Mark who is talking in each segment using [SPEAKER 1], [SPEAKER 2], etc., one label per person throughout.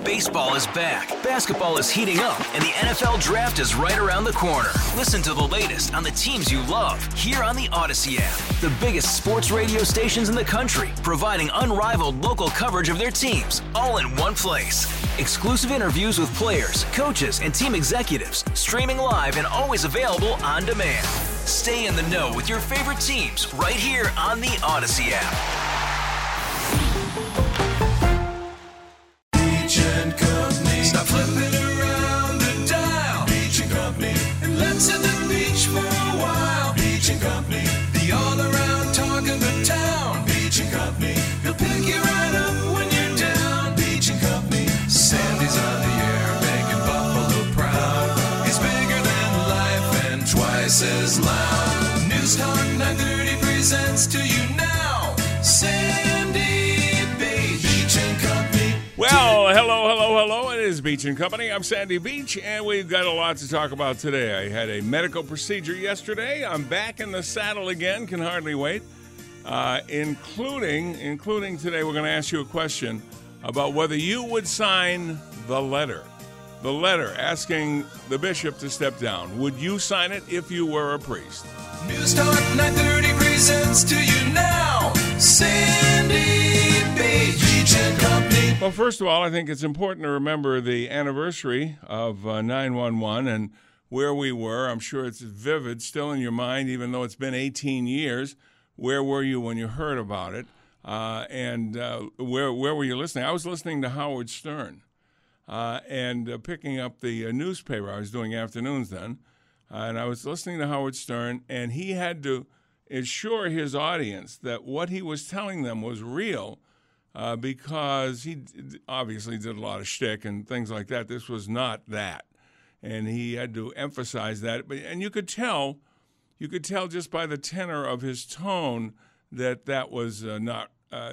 [SPEAKER 1] Baseball is back, basketball is heating up, and the NFL Draft is right around the corner. Listen to the latest on the teams you love here on the Odyssey app. The biggest sports radio stations in the country, providing unrivaled local coverage of their teams, all in one place. Exclusive interviews with players, coaches, and team executives, streaming live and always available on demand. Stay in the know with your favorite teams right here on the Odyssey app.
[SPEAKER 2] Beach and Company. Stop flipping around the dial. Beach and Company. And let's hit the beach for a while. Beach and Company. The all-around talk of the town. Beach and Company. He'll pick you right up when you're down. Beach and Company. Sandy's on the air, making Buffalo proud. He's bigger than life and twice as loud. News Talk 930 presents to you now, Sandy Beach and Company.
[SPEAKER 3] Well, hello. It is Beach and Company. I'm Sandy Beach, and we've got a lot to talk about today. I had a medical procedure yesterday. I'm back in the saddle again. Can hardly wait. Including today, we're going to ask you a question about whether you would sign the letter. The letter asking the bishop to step down. Would you sign it if you were a priest?
[SPEAKER 2] News Talk 930 presents to you now, Sandy Beach and Company.
[SPEAKER 3] Well, first of all, I think it's important to remember the anniversary of 9/11 and where we were. I'm sure it's vivid, still in your mind, even though it's been 18 years. Where were you when you heard about it? And where were you listening? I was listening to Howard Stern and picking up the newspaper. I was doing afternoons then. And I was listening to Howard Stern, and he had to assure his audience that what he was telling them was real because he obviously did a lot of shtick and things like that. This was not that. And he had to emphasize that. And you could tell just by the tenor of his tone that was not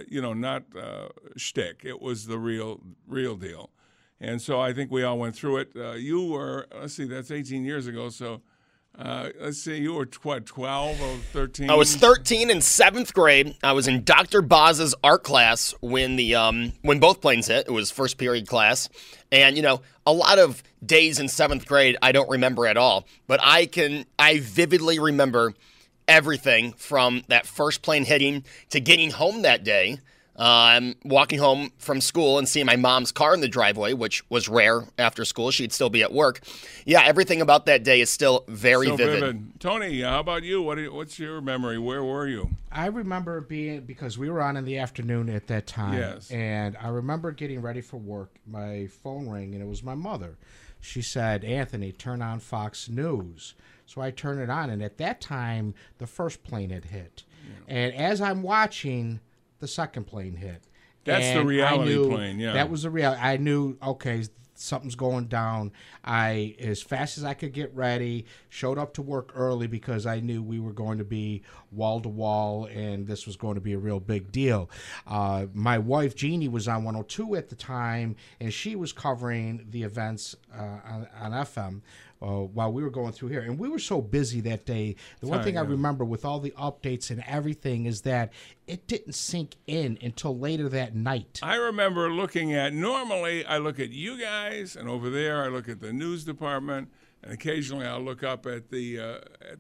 [SPEAKER 3] shtick. It was the real deal. And so I think we all went through it. You were, that's 18 years ago. So you were, 12 or 13?
[SPEAKER 4] I was 13 in 7th grade. I was in Dr. Boz's art class when both planes hit. It was first period class. And, a lot of days in 7th grade I don't remember at all. But I vividly remember everything from that first plane hitting to getting home that day. Walking home from school and seeing my mom's car in the driveway, which was rare after school. She'd still be at work. Yeah, everything about that day is still very vivid.
[SPEAKER 3] Tony, how about you? What's your memory? Where were you?
[SPEAKER 5] I remember because we were on in the afternoon at that time.
[SPEAKER 3] Yes.
[SPEAKER 5] And I remember getting ready for work. My phone rang, and it was my mother. She said, "Anthony, turn on Fox News." So I turned it on, and at that time, the first plane had hit. Yeah. And as I'm watching, the second plane hit.
[SPEAKER 3] That's the reality plane, yeah.
[SPEAKER 5] That was the reality. I knew, okay, something's going down. As fast as I could get ready, showed up to work early because I knew we were going to be wall to wall and this was going to be a real big deal. My wife, Jeannie, was on 102 at the time, and she was covering the events on FM. While we were going through here. And we were so busy that day. The one thing I remember with all the updates and everything is that it didn't sink in until later that night.
[SPEAKER 3] I remember normally I look at you guys, and over there I look at the news department, and occasionally I'll look up at the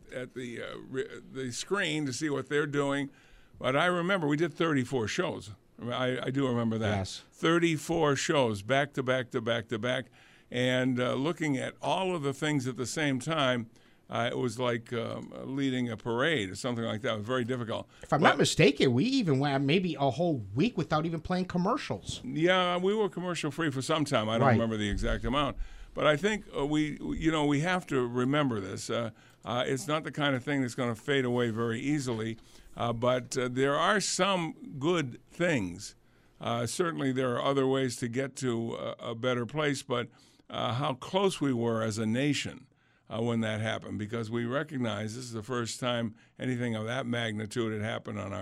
[SPEAKER 3] screen to see what they're doing. But I remember we did 34 shows. I do remember that.
[SPEAKER 5] Yes.
[SPEAKER 3] 34 shows, back to back to back to back. And looking at all of the things at the same time, it was like leading a parade or something like that. It was very difficult.
[SPEAKER 5] If I'm not mistaken, we even went maybe a whole week without even playing commercials.
[SPEAKER 3] Yeah, we were commercial-free for some time. I don't remember the exact amount. But I think we have to remember this. It's not the kind of thing that's going to fade away very easily. But there are some good things. Certainly there are other ways to get to a better place, but how close we were as a nation when that happened, because we recognize this is the first time anything of that magnitude had happened on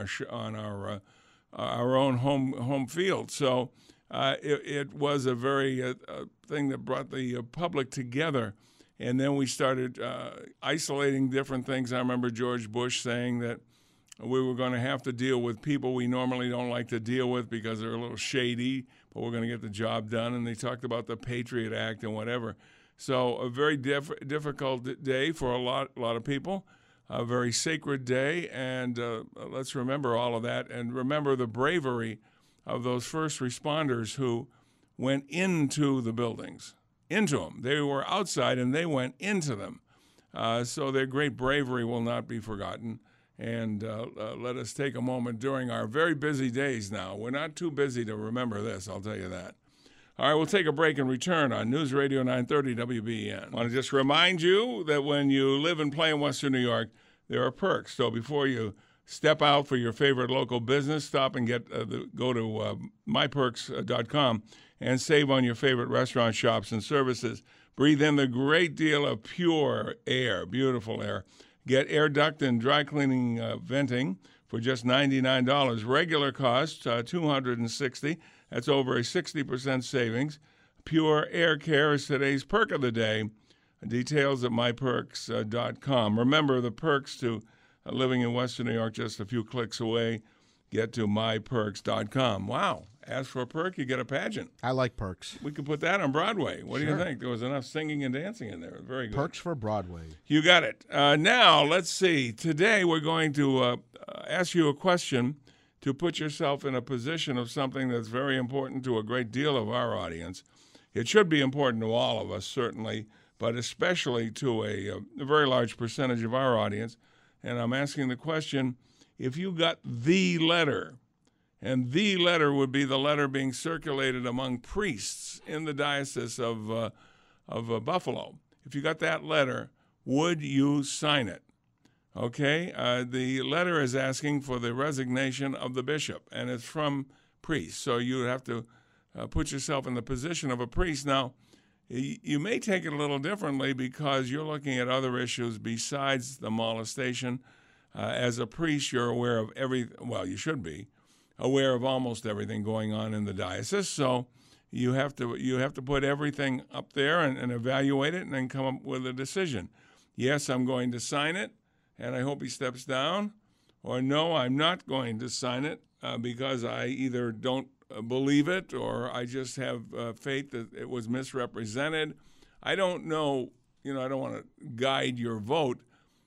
[SPEAKER 3] our own home field. So it was a very thing that brought the public together, and then we started isolating different things. I remember George Bush saying that we were going to have to deal with people we normally don't like to deal with because they're a little shady, but we're going to get the job done. And they talked about the Patriot Act and whatever. So a very difficult day for a lot of people, a very sacred day, and let's remember all of that and remember the bravery of those first responders who went into the buildings, into them. They were outside and they went into them. So their great bravery will not be forgotten. And let us take a moment during our very busy days now. We're not too busy to remember this, I'll tell you that. All right, we'll take a break and return on News Radio 930 WBEN. I want to just remind you that when you live and play in Western New York, there are perks. So before you step out for your favorite local business, stop and go to myperks.com and save on your favorite restaurant, shops, and services. Breathe in the great deal of pure air, beautiful air. Get air duct and dry cleaning venting for just $99. Regular cost, $260. That's over a 60% savings. Pure Air Care is today's perk of the day. Details at myperks.com. Remember the perks to living in Western New York, just a few clicks away. Get to myperks.com. Wow. Ask for a perk, you get a pageant.
[SPEAKER 5] I like perks.
[SPEAKER 3] We could put that on Broadway. What do you think? There was enough singing and dancing in there. Very good.
[SPEAKER 5] Perks for Broadway.
[SPEAKER 3] You got it. Now, let's see. Today we're going to ask you a question to put yourself in a position of something that's very important to a great deal of our audience. It should be important to all of us, certainly, but especially to a very large percentage of our audience. And I'm asking the question, if you got the letter, and the letter would be the letter being circulated among priests in the Diocese of Buffalo. If you got that letter, would you sign it? Okay, the letter is asking for the resignation of the bishop, and it's from priests. So you have to put yourself in the position of a priest. Now, you may take it a little differently because you're looking at other issues besides the molestation. As a priest, you're aware of you should be aware of almost everything going on in the diocese. So you have to put everything up there and evaluate it and then come up with a decision. Yes, I'm going to sign it, and I hope he steps down. Or no, I'm not going to sign it because I either don't believe it or I just have faith that it was misrepresented. I don't know, I don't want to guide your vote.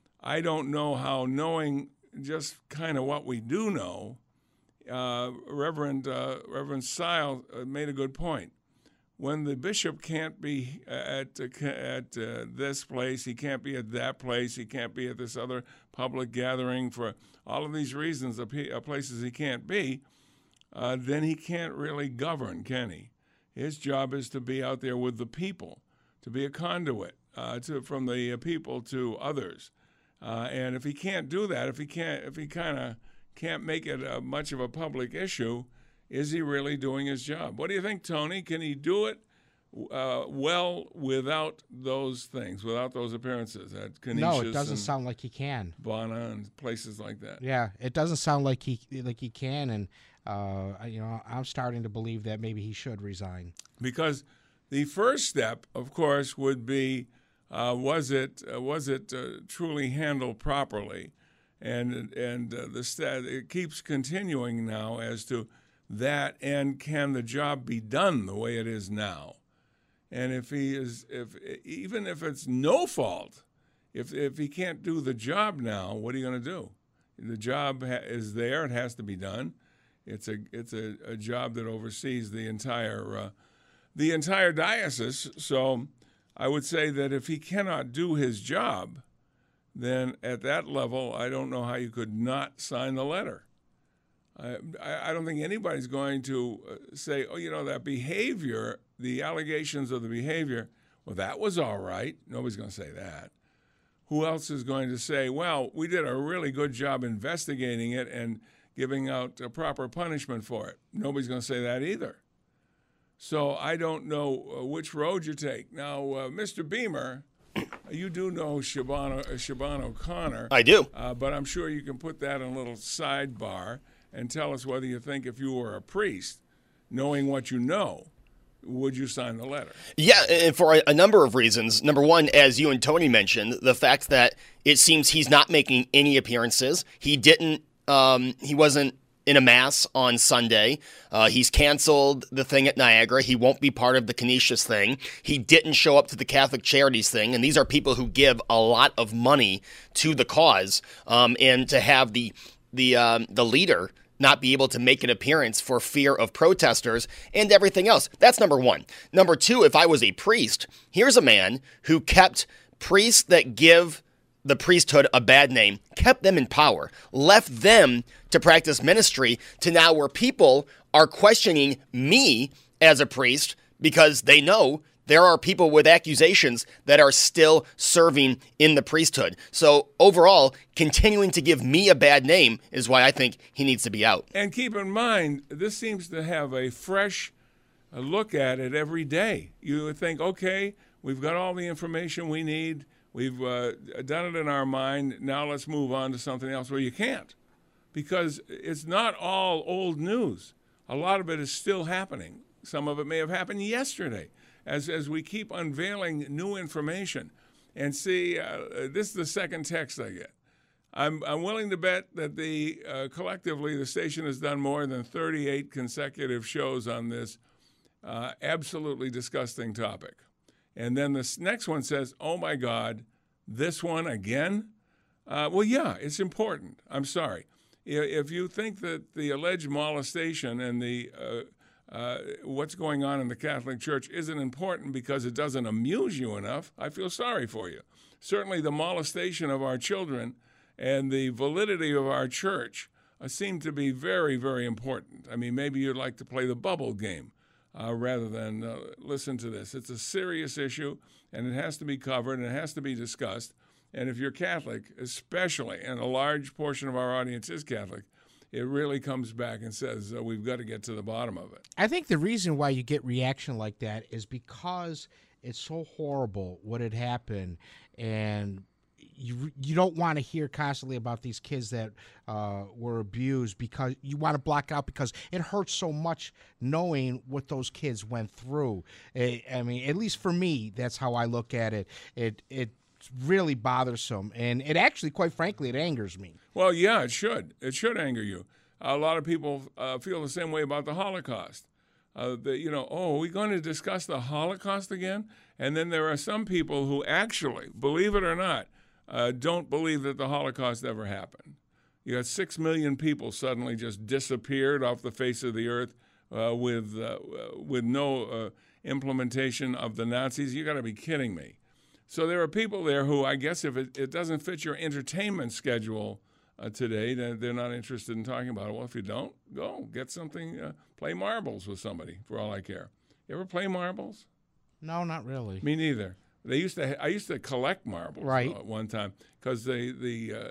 [SPEAKER 3] I don't know how, knowing just kind of what we do know, Reverend Sile made a good point. When the bishop can't be at this place, he can't be at that place, he can't be at this other public gathering for all of these reasons, places he can't be, then he can't really govern, can he? His job is to be out there with the people, to be a conduit from the people to others. And if he can't do that, if he kind of can't make it much of a public issue, is he really doing his job? What do you think, Tony? Can he do it well without those things, without those appearances at Canisius?
[SPEAKER 5] No, it doesn't sound like he can.
[SPEAKER 3] Bona and places like that.
[SPEAKER 5] Yeah, it doesn't sound like he can, and I'm starting to believe that maybe he should resign.
[SPEAKER 3] Because the first step, of course, would be was it truly handled properly, and it keeps continuing now as to that, and can the job be done the way it is now? And even if it's no fault, if he can't do the job now, what are you going to do? The job is there; it has to be done. It's a job that oversees the entire diocese. So I would say that if he cannot do his job, then at that level, I don't know how you could not sign the letter. I don't think anybody's going to say, that behavior, the allegations of the behavior, well, that was all right. Nobody's going to say that. Who else is going to say, well, we did a really good job investigating it and giving out a proper punishment for it? Nobody's going to say that either. So I don't know which road you take. Now, Mr. Beamer, you do know Siobhan O'Connor.
[SPEAKER 4] I do.
[SPEAKER 3] But I'm sure you can put that in a little sidebar and tell us whether you think if you were a priest, knowing what you know, would you sign the letter?
[SPEAKER 4] Yeah, and for a number of reasons. Number one, as you and Tony mentioned, the fact that it seems he's not making any appearances. He wasn't in a mass on Sunday. He's canceled the thing at Niagara. He won't be part of the Canisius thing. He didn't show up to the Catholic Charities thing. And these are people who give a lot of money to the cause. And to have the leader not be able to make an appearance for fear of protesters and everything else. That's number one. Number two, if I was a priest, here's a man who kept priests that give the priesthood a bad name, kept them in power, left them to practice ministry, to now where people are questioning me as a priest because they know there are people with accusations that are still serving in the priesthood. So overall, continuing to give me a bad name is why I think he needs to be out.
[SPEAKER 3] And keep in mind, this seems to have a fresh look at it every day. You would think, okay, we've got all the information we need. We've done it in our mind. Now let's move on to something else. Well, you can't, because it's not all old news. A lot of it is still happening. Some of it may have happened yesterday. As we keep unveiling new information. And see, this is the second text I get. I'm willing to bet that collectively the station has done more than 38 consecutive shows on this absolutely disgusting topic. And then this next one says, oh my God, this one again? Well, yeah, it's important. I'm sorry. If you think that the alleged molestation and the what's going on in the Catholic Church isn't important because it doesn't amuse you enough, I feel sorry for you. Certainly the molestation of our children and the validity of our church seem to be very, very important. I mean, maybe you'd like to play the bubble game rather than listen to this. It's a serious issue, and it has to be covered, and it has to be discussed. And if you're Catholic, especially, and a large portion of our audience is Catholic, it really comes back and says we've got to get to the bottom of it.
[SPEAKER 5] I think the reason why you get reaction like that is because it's so horrible what had happened, and you don't want to hear constantly about these kids that were abused, because you want to block out, because it hurts so much knowing what those kids went through. I mean, at least for me, that's how I look at it. It's really bothersome, and it actually, quite frankly, it angers me.
[SPEAKER 3] Well, yeah, it should. It should anger you. A lot of people feel the same way about the Holocaust. Are we going to discuss the Holocaust again? And then there are some people who actually, believe it or not, don't believe that the Holocaust ever happened. You got 6 million people suddenly just disappeared off the face of the earth with no implementation of the Nazis. You got to be kidding me. So there are people there who, I guess, if it doesn't fit your entertainment schedule today, then they're not interested in talking about it. Well, if you don't, go get something, play marbles with somebody, for all I care. You ever play marbles?
[SPEAKER 5] No, not really.
[SPEAKER 3] Me neither. I used to collect marbles
[SPEAKER 5] right.
[SPEAKER 3] At one time, because the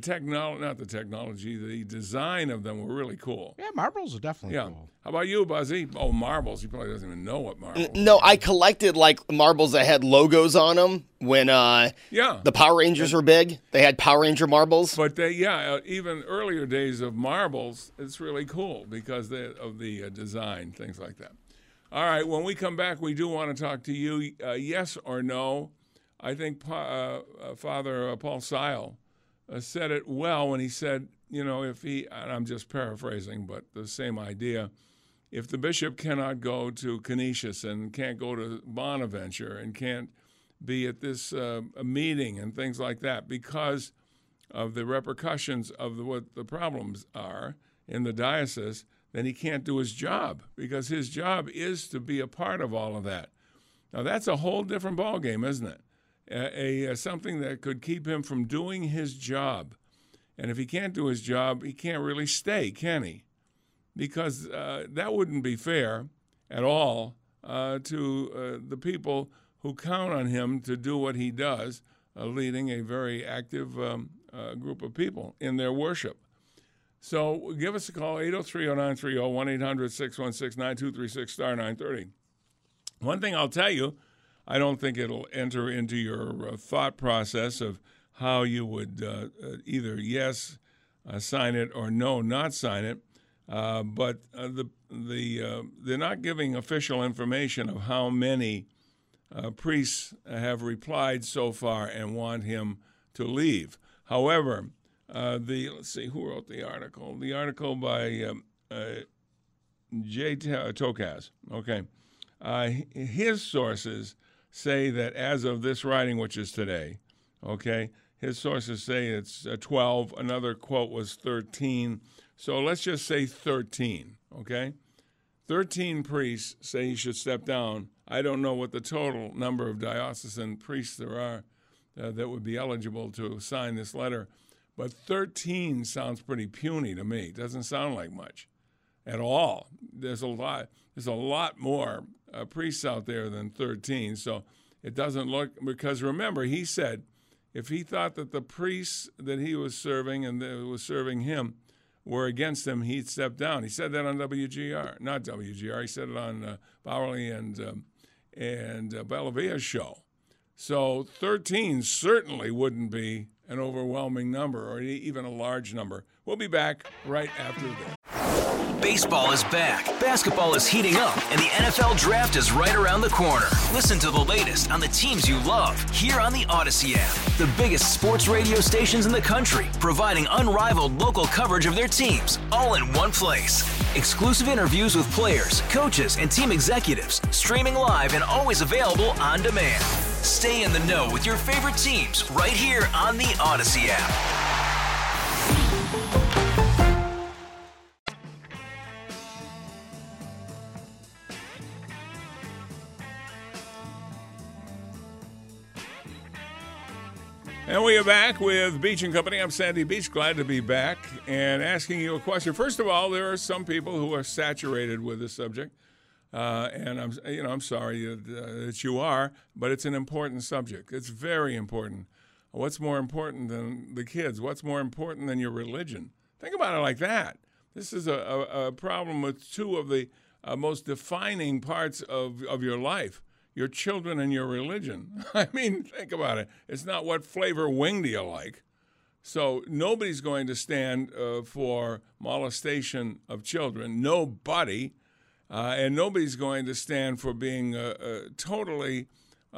[SPEAKER 3] design of them were really cool.
[SPEAKER 5] Yeah, marbles are definitely cool.
[SPEAKER 3] How about you, Buzzy? Oh, marbles. He probably doesn't even know what marbles are.
[SPEAKER 4] No, I collected like marbles that had logos on them when the Power Rangers were big. They had Power Ranger marbles.
[SPEAKER 3] But even earlier days of marbles, it's really cool because of the design, things like that. All right, when we come back, we do want to talk to you, yes or no. I think Father Paul Seil said it well when he said, if he, and I'm just paraphrasing, but the same idea, if the bishop cannot go to Canisius and can't go to Bonaventure and can't be at this meeting and things like that because of the repercussions of what the problems are in the diocese, then he can't do his job, because his job is to be a part of all of that. Now, that's a whole different ballgame, isn't it? Something that could keep him from doing his job. And if he can't do his job, he can't really stay, can he? Because that wouldn't be fair at all to the people who count on him to do what he does, leading a very active group of people in their worship. So give us a call, 803-0930, 1-800-616-9236, star 930. One thing I'll tell you, I don't think it'll enter into your thought process of how you would either yes, sign it, or no, not sign it. But they're not giving official information of how many priests have replied so far and want him to leave. However, let's see, who wrote the article? The article by Jay Tokaz. Okay. His sources say that as of this writing, which is today, okay, his sources say it's 12. Another quote was 13. So let's just say 13, okay? 13 priests say he should step down. I don't know what the total number of diocesan priests there are that would be eligible to sign this letter, but 13 sounds pretty puny to me. It doesn't sound like much at all. There's a lot more priests out there than 13, so it doesn't look, because remember, he said if he thought that the priests that he was serving and that was serving him were against him, he'd step down. He said that on WGR, not WGR. He said it on Bowerly and Bellavia's show. So 13 certainly wouldn't be an overwhelming number or even a large number. We'll be back right after this.
[SPEAKER 1] Baseball is back, basketball is heating up, and the NFL Draft is right around the corner. Listen to the latest on the teams you love here on the Odyssey app. The biggest sports radio stations in the country, providing unrivaled local coverage of their teams, all in one place. Exclusive interviews with players, coaches, and team executives, streaming live and always available on demand. Stay in the know with your favorite teams right here on the Odyssey app.
[SPEAKER 3] And we are back with Beach and Company. I'm Sandy Beach, glad to be back and asking you a question. First of all, there are some people who are saturated with this subject, and I'm sorry that you are, but it's an important subject. It's very important. What's more important than the kids? What's more important than your religion? Think about it like that. This is a problem with two of the most defining parts of your life. Your children and your religion. I mean, think about it. It's not what flavor wing do you like. So nobody's going to stand for molestation of children. Nobody. And nobody's going to stand for being totally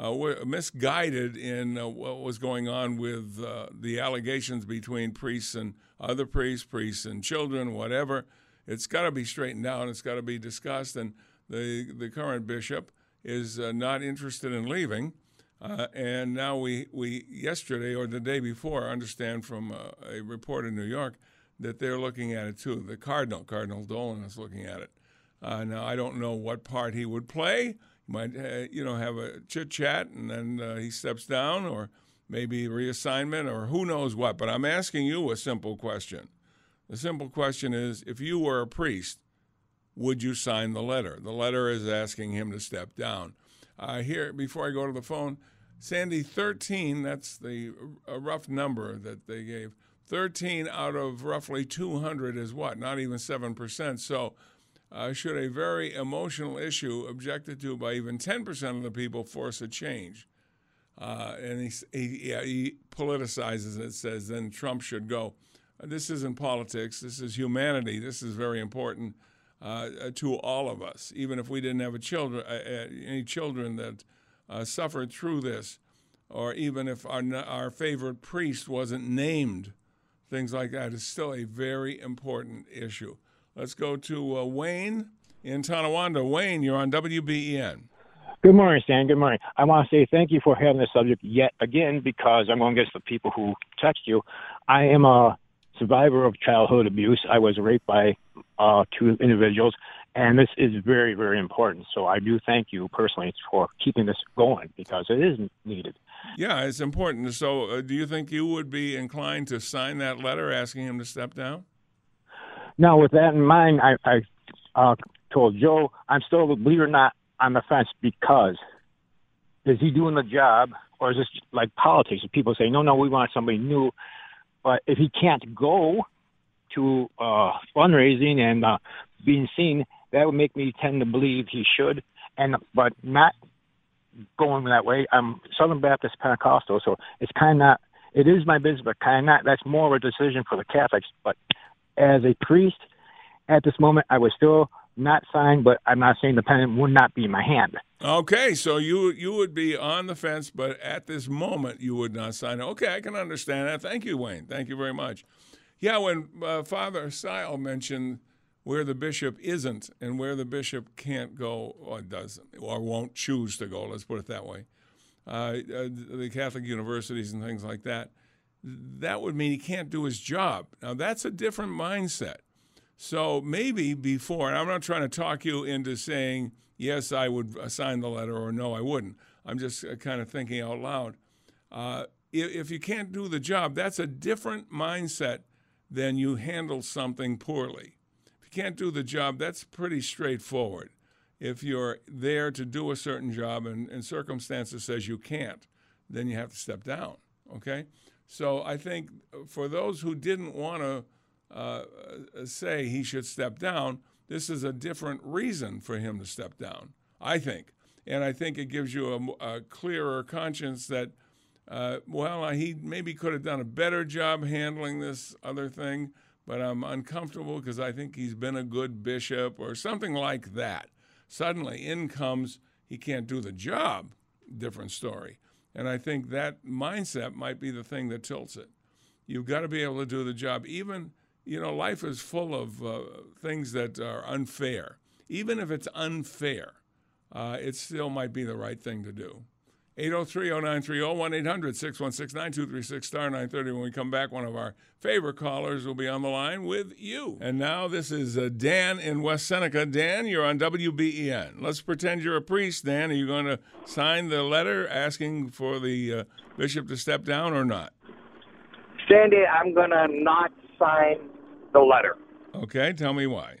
[SPEAKER 3] misguided in what was going on with the allegations between priests and other priests and children, whatever. It's got to be straightened out. It's got to be discussed. And the current bishop is not interested in leaving. And now we yesterday or the day before, understand from a report in New York that they're looking at it too. The Cardinal Dolan is looking at it. Now, I don't know what part he would play. He might, have a chit-chat and then he steps down, or maybe reassignment, or who knows what. But I'm asking you a simple question. The simple question is, if you were a priest, would you sign the letter? The letter is asking him to step down. Here, before I go to the phone, Sandy, 13, that's the rough number that they gave. 13 out of roughly 200 is what? Not even 7%. So should a very emotional issue objected to by even 10% of the people force a change? And he politicizes it, says then Trump should go. This isn't politics. This is humanity. This is very important. To all of us, even if we didn't have any children that suffered through this, or even if our favorite priest wasn't named, things like that is still a very important issue. Let's go to Wayne in Tonawanda. Wayne, you're on WBEN.
[SPEAKER 6] Good morning, Stan. Good morning. I want to say thank you for having this subject yet again, because I'm going against the people who text you. I am a survivor of childhood abuse. I was raped by two individuals, and this is very, very important. So I do thank you personally for keeping this going, because it is needed.
[SPEAKER 3] Yeah, it's important. So do you think you would be inclined to sign that letter asking him to step down?
[SPEAKER 6] Now, with that in mind, I told Joe, I'm still, believe it or not, on the fence, because is he doing the job, or is this like politics? People say, no, we want somebody new. But if he can't go to fundraising and being seen, that would make me tend to believe he should, but not going that way. I'm Southern Baptist Pentecostal, so it's kind of not, it is my business, but kind of not. That's more of a decision for the Catholics. But as a priest, at this moment, I would still not sign, but I'm not saying the pen would not be in my hand.
[SPEAKER 3] Okay, so you would be on the fence, but at this moment you would not sign it. Okay, I can understand that. Thank you, Wayne. Thank you very much. Yeah, when Father Sile mentioned where the bishop isn't and where the bishop can't go or doesn't or won't choose to go, let's put it that way, the Catholic universities and things like that, that would mean he can't do his job. Now, that's a different mindset. So maybe before, and I'm not trying to talk you into saying, yes, I would sign the letter, or no, I wouldn't. I'm just kind of thinking out loud. If you can't do the job, that's a different mindset than you handle something poorly. If you can't do the job, that's pretty straightforward. If you're there to do a certain job and circumstances says you can't, then you have to step down, okay? So I think for those who didn't want to say he should step down, this is a different reason for him to step down, I think. And I think it gives you a clearer conscience that, he maybe could have done a better job handling this other thing, but I'm uncomfortable because I think he's been a good bishop or something like that. Suddenly in comes, he can't do the job, different story. And I think that mindset might be the thing that tilts it. You've got to be able to do the job. Even, life is full of things that are unfair. Even if it's unfair, it still might be the right thing to do. 803-0930, 1-800-616-9236, star 930. When we come back, one of our favorite callers will be on the line with you. And now this is Dan in West Seneca. Dan, you're on WBEN. Let's pretend you're a priest, Dan. Are you going to sign the letter asking for the bishop to step down or not?
[SPEAKER 7] Sandy, I'm going to not sign the letter.
[SPEAKER 3] Okay, tell me why.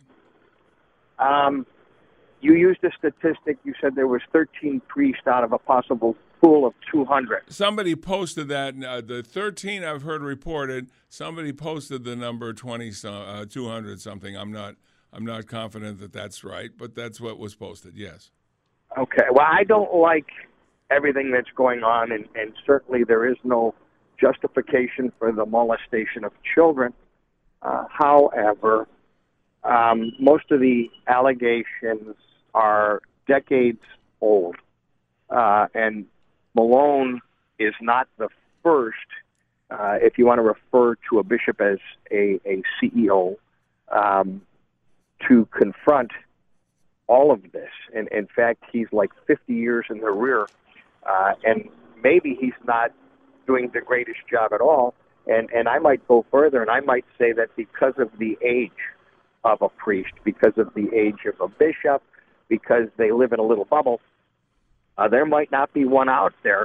[SPEAKER 7] You used a statistic. You said there was 13 priests out of a possible pool of 200.
[SPEAKER 3] Somebody posted that. The 13 I've heard reported. Somebody posted the number 200 something. I'm not confident that that's right, but that's what was posted. Yes.
[SPEAKER 7] Okay. Well, I don't like everything that's going on, and certainly there is no justification for the molestation of children. However, most of the allegations are decades old, and Malone is not the first, if you want to refer to a bishop as a CEO, to confront all of this. And in fact, he's like 50 years in the rear, and maybe he's not doing the greatest job at all. And I might go further, and I might say that because of the age of a priest, because of the age of a bishop, because they live in a little bubble, there might not be one out there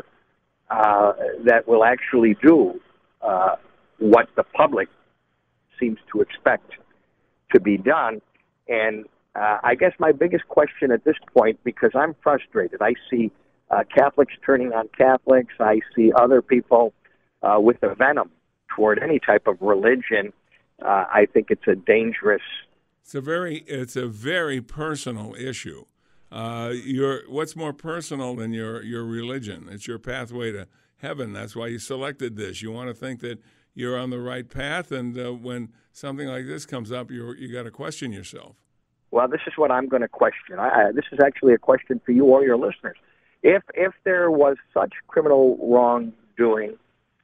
[SPEAKER 7] that will actually do what the public seems to expect to be done. And I guess my biggest question at this point, because I'm frustrated, I see Catholics turning on Catholics, I see other people with a venom toward any type of religion. I think it's a dangerous.
[SPEAKER 3] It's a very personal issue. What's more personal than your religion? It's your pathway to heaven. That's why you selected this. You want to think that you're on the right path, and when something like this comes up, you got to question yourself.
[SPEAKER 7] Well, this is what I'm going to question. This is actually a question for you or your listeners. If there was such criminal wrongdoing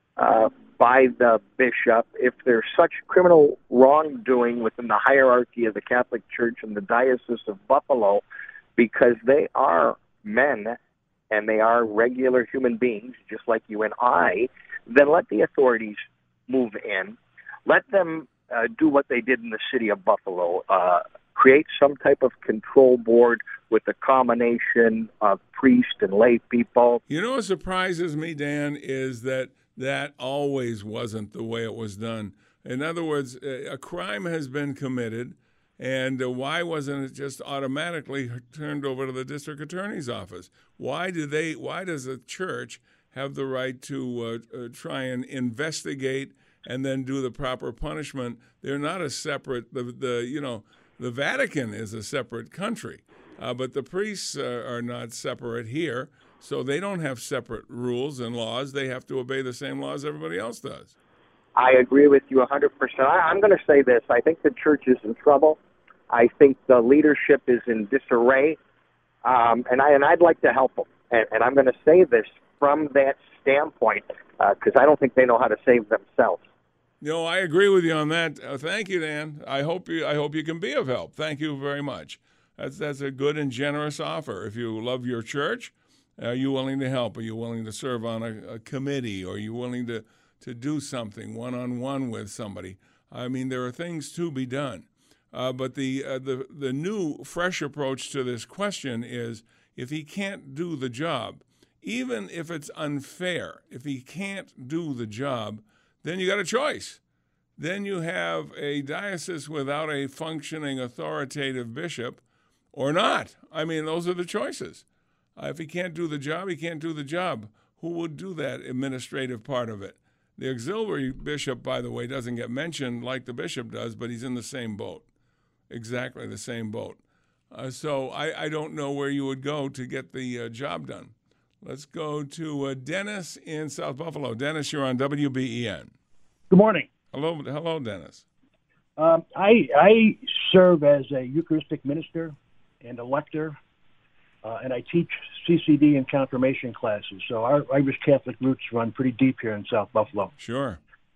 [SPEAKER 7] by the bishop, if there's such criminal wrongdoing within the hierarchy of the Catholic Church and the Diocese of Buffalo, because they are men and they are regular human beings, just like you and I, then let the authorities move in. Let them do what they did in the city of Buffalo, create some type of control board with a combination of priest and lay people.
[SPEAKER 3] You know what surprises me, Dan, is that always wasn't the way it was done. In other words, a crime has been committed, and why wasn't it just automatically turned over to the district attorney's office? Why does the church have the right to try and investigate and then do the proper punishment? They're not a separate. The Vatican is a separate country, but the priests are not separate here. So they don't have separate rules and laws. They have to obey the same laws everybody else does.
[SPEAKER 7] I agree with you 100%. I'm going to say this. I think the church is in trouble. I think the leadership is in disarray, and I'd like to help them. And I'm going to say this from that standpoint because I don't think they know how to save themselves.
[SPEAKER 3] No, I agree with you on that. Thank you, Dan. I hope you can be of help. Thank you very much. That's a good and generous offer. If you love your church, are you willing to help? Are you willing to serve on a committee? Or are you willing to do something one-on-one with somebody? I mean, there are things to be done. But the new, fresh approach to this question is if he can't do the job, even if it's unfair, if he can't do the job, then you got a choice. Then you have a diocese without a functioning authoritative bishop or not. I mean, those are the choices. If he can't do the job, he can't do the job. Who would do that administrative part of it? The auxiliary bishop, by the way, doesn't get mentioned like the bishop does, but he's in the same boat, exactly the same boat. So I don't know where you would go to get the job done. Let's go to Dennis in South Buffalo. Dennis, you're on WBEN.
[SPEAKER 8] Good morning.
[SPEAKER 3] Hello, Dennis.
[SPEAKER 8] I serve as a Eucharistic minister and a lector, and I teach CCD and confirmation classes. So our Irish Catholic roots run pretty deep here in South Buffalo.
[SPEAKER 3] Sure.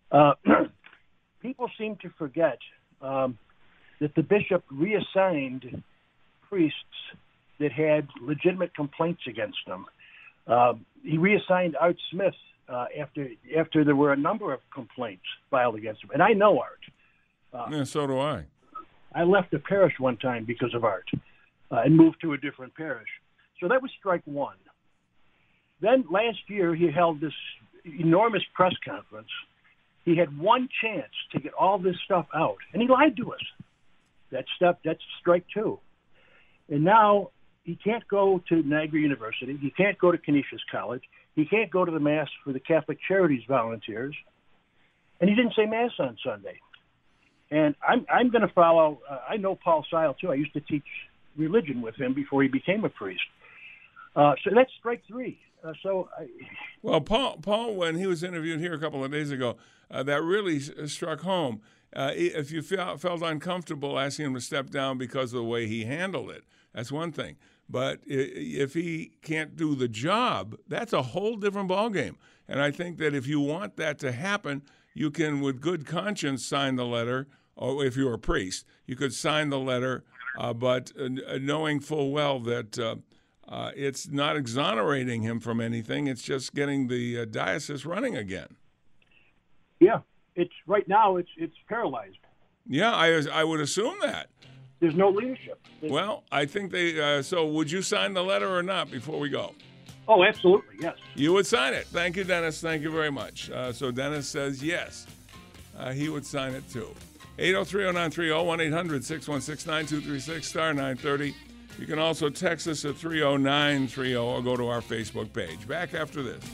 [SPEAKER 8] People seem to forget that the bishop reassigned priests that had legitimate complaints against them. He reassigned Art Smith after there were a number of complaints filed against him. And I know Art.
[SPEAKER 3] Yeah, so do I.
[SPEAKER 8] I left the parish one time because of Art and moved to a different parish. So that was strike one. Then last year he held this enormous press conference. He had one chance to get all this stuff out, and he lied to us. That's strike two. And now he can't go to Niagara University. He can't go to Canisius College. He can't go to the Mass for the Catholic Charities volunteers. And he didn't say Mass on Sunday. And I'm going to follow. I know Paul Seil, too. I used to teach religion with him before he became a priest. So that's strike three.
[SPEAKER 3] Well, Paul, when he was interviewed here a couple of days ago, that really struck home. If you felt uncomfortable asking him to step down because of the way he handled it, that's one thing. But if he can't do the job, that's a whole different ballgame. And I think that if you want that to happen, you can, with good conscience, sign the letter. Or if you're a priest, you could sign the letter, but knowing full well that it's not exonerating him from anything. It's just getting the diocese running again.
[SPEAKER 8] Yeah, right now it's paralyzed.
[SPEAKER 3] Yeah, I would assume that.
[SPEAKER 8] There's no leadership.
[SPEAKER 3] Well, I think they. So, would you sign the letter or not before we go?
[SPEAKER 8] Oh, absolutely, yes.
[SPEAKER 3] You would sign it. Thank you, Dennis. Thank you very much. So Dennis says yes, he would sign it too. 803-0930, 1-800-616-9236, star 930. You can also text us at 30930 or go to our Facebook page. Back after this.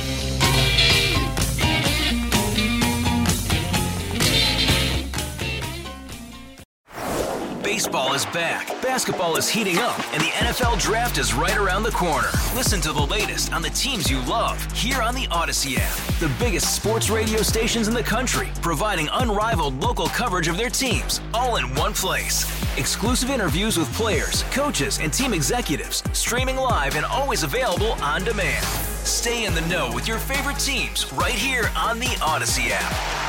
[SPEAKER 1] Baseball is back, basketball is heating up, and the NFL Draft is right around the corner. Listen to the latest on the teams you love here on the Odyssey app. The biggest sports radio stations in the country, providing unrivaled local coverage of their teams, all in one place. Exclusive interviews with players, coaches, and team executives, streaming live and always available on demand. Stay in the know with your favorite teams right here on the Odyssey app.